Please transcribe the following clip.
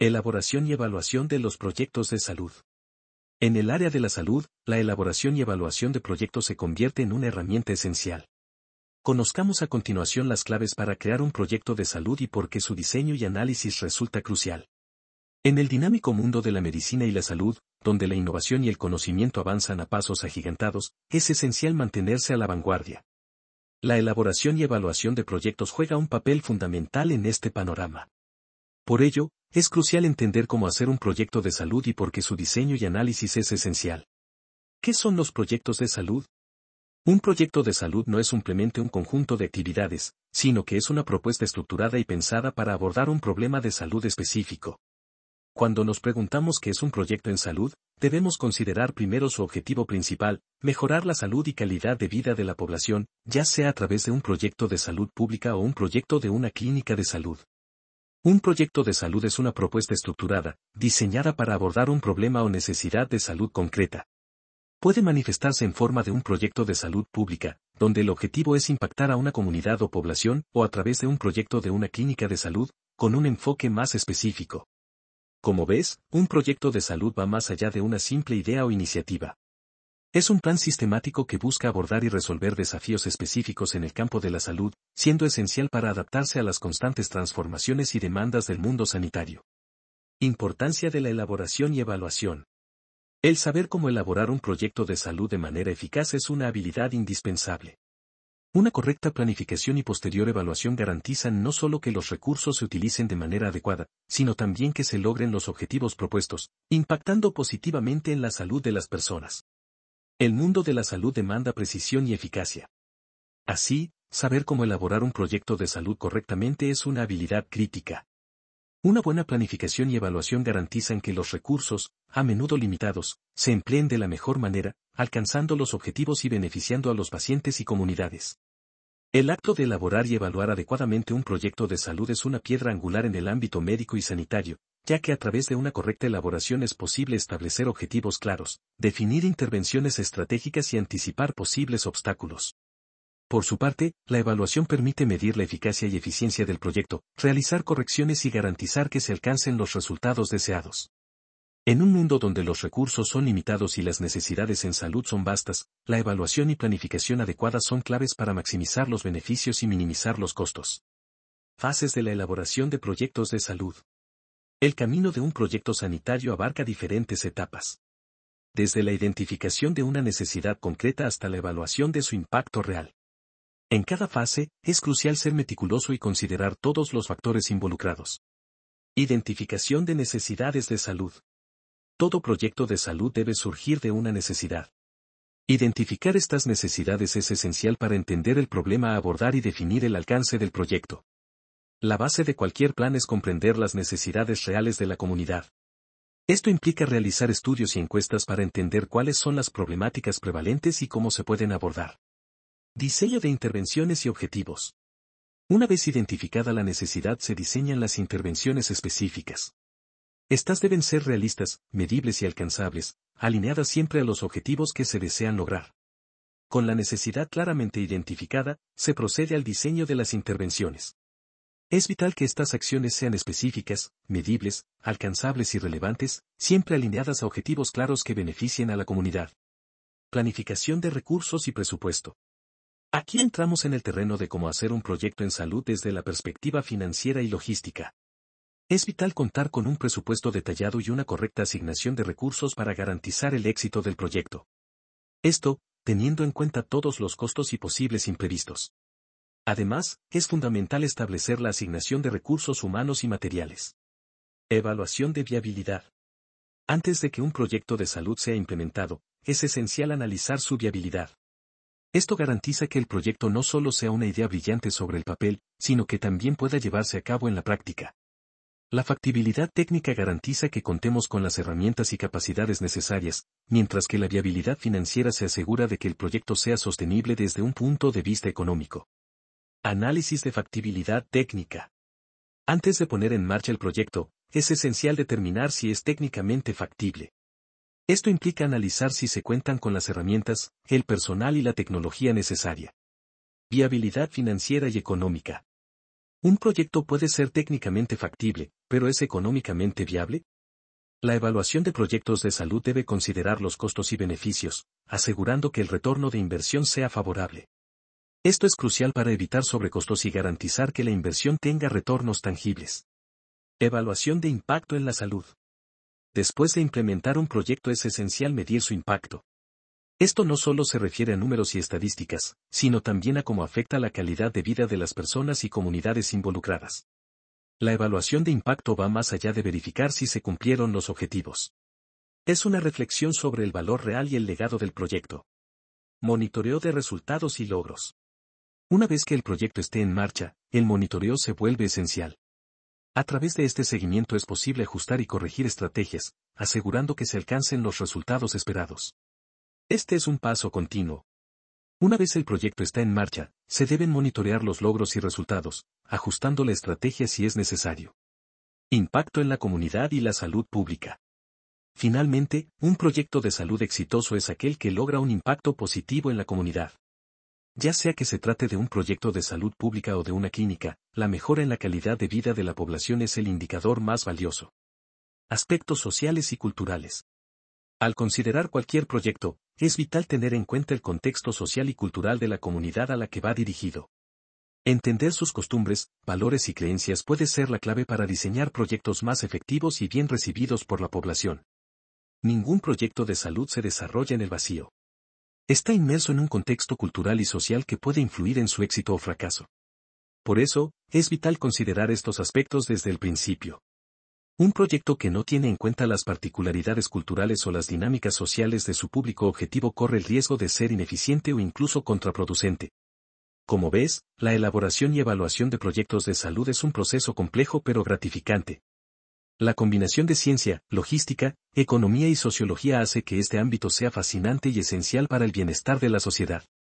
Elaboración y evaluación de los proyectos de salud. En el área de la salud, la elaboración y evaluación de proyectos se convierte en una herramienta esencial. Conozcamos a continuación las claves para crear un proyecto de salud y por qué su diseño y análisis resulta crucial. En el dinámico mundo de la medicina y la salud, donde la innovación y el conocimiento avanzan a pasos agigantados, es esencial mantenerse a la vanguardia. La elaboración y evaluación de proyectos juega un papel fundamental en este panorama. Por ello, es crucial entender cómo hacer un proyecto de salud y por qué su diseño y análisis es esencial. ¿Qué son los proyectos de salud? Un proyecto de salud no es simplemente un conjunto de actividades, sino que es una propuesta estructurada y pensada para abordar un problema de salud específico. Cuando nos preguntamos qué es un proyecto en salud, debemos considerar primero su objetivo principal, mejorar la salud y calidad de vida de la población, ya sea a través de un proyecto de salud pública o un proyecto de una clínica de salud. Un proyecto de salud es una propuesta estructurada, diseñada para abordar un problema o necesidad de salud concreta. Puede manifestarse en forma de un proyecto de salud pública, donde el objetivo es impactar a una comunidad o población, o a través de un proyecto de una clínica de salud, con un enfoque más específico. Como ves, un proyecto de salud va más allá de una simple idea o iniciativa. Es un plan sistemático que busca abordar y resolver desafíos específicos en el campo de la salud, siendo esencial para adaptarse a las constantes transformaciones y demandas del mundo sanitario. Importancia de la elaboración y evaluación. El saber cómo elaborar un proyecto de salud de manera eficaz es una habilidad indispensable. Una correcta planificación y posterior evaluación garantizan no solo que los recursos se utilicen de manera adecuada, sino también que se logren los objetivos propuestos, impactando positivamente en la salud de las personas. El mundo de la salud demanda precisión y eficacia. Así, saber cómo elaborar un proyecto de salud correctamente es una habilidad crítica. Una buena planificación y evaluación garantizan que los recursos, a menudo limitados, se empleen de la mejor manera, alcanzando los objetivos y beneficiando a los pacientes y comunidades. El acto de elaborar y evaluar adecuadamente un proyecto de salud es una piedra angular en el ámbito médico y sanitario, ya que a través de una correcta elaboración es posible establecer objetivos claros, definir intervenciones estratégicas y anticipar posibles obstáculos. Por su parte, la evaluación permite medir la eficacia y eficiencia del proyecto, realizar correcciones y garantizar que se alcancen los resultados deseados. En un mundo donde los recursos son limitados y las necesidades en salud son vastas, la evaluación y planificación adecuadas son claves para maximizar los beneficios y minimizar los costos. Fases de la elaboración de proyectos de salud. El camino de un proyecto sanitario abarca diferentes etapas. Desde la identificación de una necesidad concreta hasta la evaluación de su impacto real. En cada fase, es crucial ser meticuloso y considerar todos los factores involucrados. Identificación de necesidades de salud. Todo proyecto de salud debe surgir de una necesidad. Identificar estas necesidades es esencial para entender el problema a abordar y definir el alcance del proyecto. La base de cualquier plan es comprender las necesidades reales de la comunidad. Esto implica realizar estudios y encuestas para entender cuáles son las problemáticas prevalentes y cómo se pueden abordar. Diseño de intervenciones y objetivos. Una vez identificada la necesidad se diseñan las intervenciones específicas. Estas deben ser realistas, medibles y alcanzables, alineadas siempre a los objetivos que se desean lograr. Con la necesidad claramente identificada, se procede al diseño de las intervenciones. Es vital que estas acciones sean específicas, medibles, alcanzables y relevantes, siempre alineadas a objetivos claros que beneficien a la comunidad. Planificación de recursos y presupuesto. Aquí entramos en el terreno de cómo hacer un proyecto en salud desde la perspectiva financiera y logística. Es vital contar con un presupuesto detallado y una correcta asignación de recursos para garantizar el éxito del proyecto. Esto, teniendo en cuenta todos los costos y posibles imprevistos. Además, es fundamental establecer la asignación de recursos humanos y materiales. Evaluación de viabilidad. Antes de que un proyecto de salud sea implementado, es esencial analizar su viabilidad. Esto garantiza que el proyecto no solo sea una idea brillante sobre el papel, sino que también pueda llevarse a cabo en la práctica. La factibilidad técnica garantiza que contemos con las herramientas y capacidades necesarias, mientras que la viabilidad financiera se asegura de que el proyecto sea sostenible desde un punto de vista económico. Análisis de factibilidad técnica. Antes de poner en marcha el proyecto, es esencial determinar si es técnicamente factible. Esto implica analizar si se cuentan con las herramientas, el personal y la tecnología necesaria. Viabilidad financiera y económica. ¿Un proyecto puede ser técnicamente factible, pero es económicamente viable? La evaluación de proyectos de salud debe considerar los costos y beneficios, asegurando que el retorno de inversión sea favorable. Esto es crucial para evitar sobrecostos y garantizar que la inversión tenga retornos tangibles. Evaluación de impacto en la salud. Después de implementar un proyecto es esencial medir su impacto. Esto no solo se refiere a números y estadísticas, sino también a cómo afecta la calidad de vida de las personas y comunidades involucradas. La evaluación de impacto va más allá de verificar si se cumplieron los objetivos. Es una reflexión sobre el valor real y el legado del proyecto. Monitoreo de resultados y logros. Una vez que el proyecto esté en marcha, el monitoreo se vuelve esencial. A través de este seguimiento es posible ajustar y corregir estrategias, asegurando que se alcancen los resultados esperados. Este es un paso continuo. Una vez el proyecto está en marcha, se deben monitorear los logros y resultados, ajustando la estrategia si es necesario. Impacto en la comunidad y la salud pública. Finalmente, un proyecto de salud exitoso es aquel que logra un impacto positivo en la comunidad. Ya sea que se trate de un proyecto de salud pública o de una clínica, la mejora en la calidad de vida de la población es el indicador más valioso. Aspectos sociales y culturales. Al considerar cualquier proyecto, es vital tener en cuenta el contexto social y cultural de la comunidad a la que va dirigido. Entender sus costumbres, valores y creencias puede ser la clave para diseñar proyectos más efectivos y bien recibidos por la población. Ningún proyecto de salud se desarrolla en el vacío. Está inmerso en un contexto cultural y social que puede influir en su éxito o fracaso. Por eso, es vital considerar estos aspectos desde el principio. Un proyecto que no tiene en cuenta las particularidades culturales o las dinámicas sociales de su público objetivo corre el riesgo de ser ineficiente o incluso contraproducente. Como ves, la elaboración y evaluación de proyectos de salud es un proceso complejo pero gratificante. La combinación de ciencia, logística, economía y sociología hace que este ámbito sea fascinante y esencial para el bienestar de la sociedad.